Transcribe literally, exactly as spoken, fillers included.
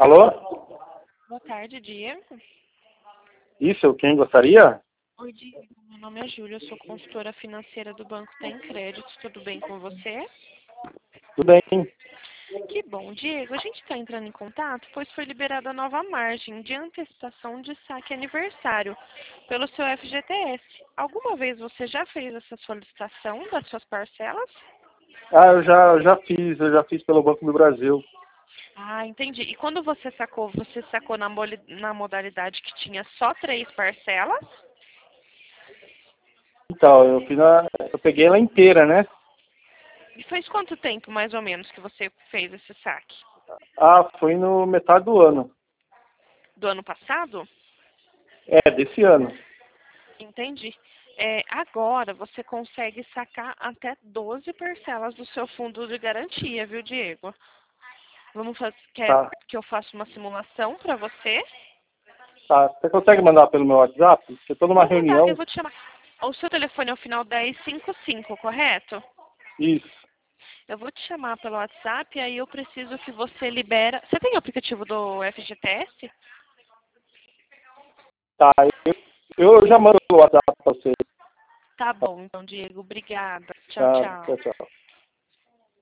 Alô? Boa tarde, Diego. Isso, quem gostaria? Oi, Diego. Meu nome é Júlia, eu sou consultora financeira do Banco Tem Crédito. Tudo bem com você? Tudo bem? Que bom, Diego. A gente está entrando em contato, pois foi liberada a nova margem de antecipação de saque aniversário pelo seu F G T S. Alguma vez você já fez essa solicitação das suas parcelas? Ah, eu já, eu já fiz, eu já fiz pelo Banco do Brasil. Ah, entendi. E quando você sacou, você sacou na, moli- na modalidade que tinha só três parcelas? Então, eu fiz a, eu peguei ela inteira, né? E faz quanto tempo, mais ou menos, que você fez esse saque? Ah, foi no metade do ano. Do ano passado? É, desse ano. Entendi. É, agora você consegue sacar até doze parcelas do seu fundo de garantia, viu, Diego? Vamos fazer, quer Tá, que eu faça uma simulação para você? tá. Você consegue mandar pelo meu WhatsApp? Porque eu tô numa Vou mandar, eu reunião. vou te chamar. O seu telefone é o final dez cinquenta e cinco, correto? Isso. Eu vou te chamar pelo WhatsApp, aí eu preciso que você libera. Você tem o aplicativo do F G T S? Tá, eu, eu já mando o WhatsApp pra você. Tá bom, então, Diego. Obrigada. Tchau, Tá, tchau. tchau, tchau.